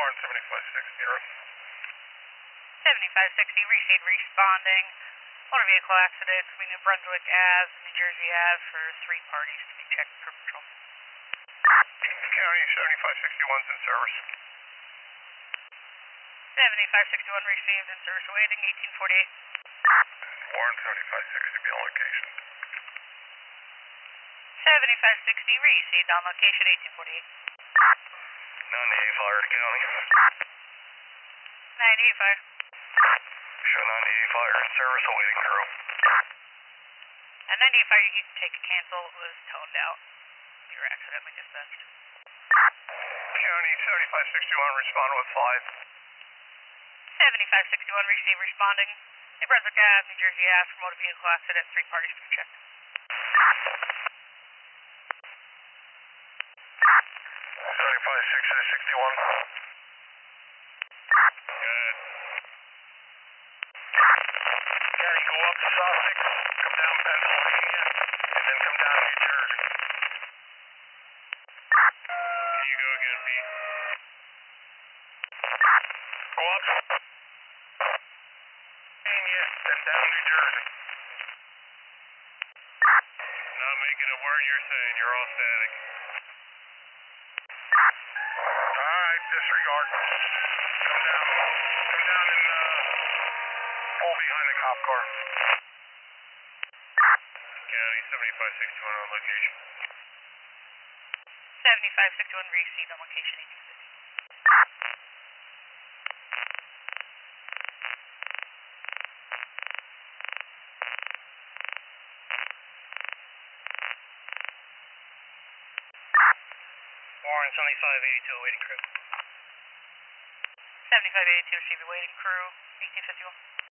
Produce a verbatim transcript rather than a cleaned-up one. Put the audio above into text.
Warren seventy-five sixty. seventy-five sixty, received responding. Motor vehicle accident between New Brunswick Ave, New Jersey Ave for three parties to be checked for patrol. County seventy-five sixty-one's in service. seventy-five sixty-one received in service awaiting, eighteen forty-eight. Warren seventy-five sixty, be on location. seventy-five sixty received on location, eighteen forty-eight. ninety-eight fire to county. ninety-eight fire. Show ninety-eight fire in service awaiting crew. And ninety-eight fire, you can take a cancel, it was toned out. You were accidentally dispatched. County seventy-five sixty-one, respond with five. seventy-five sixty-one received responding. New Brunswick Ave, New Jersey Ave for motor vehicle accident, three parties to be checked. seventy-five sixty to sixty-one. Good. County, go up to Sussex, come down Pennsylvania, and then come down New Jersey. Can you go again, B? Go up. Pennsylvania, then down New Jersey. Not making a word you're saying, you're all static. Alright, disregard. Come down. Come down and uh, pull behind the cop car. County seventy-five sixty-one on location. seventy-five sixty-one received on location, eighteen fifty. Warren seventy-five eighty-two awaiting crew. seventy-five eighty-two received awaiting crew, eighteen fifty-one.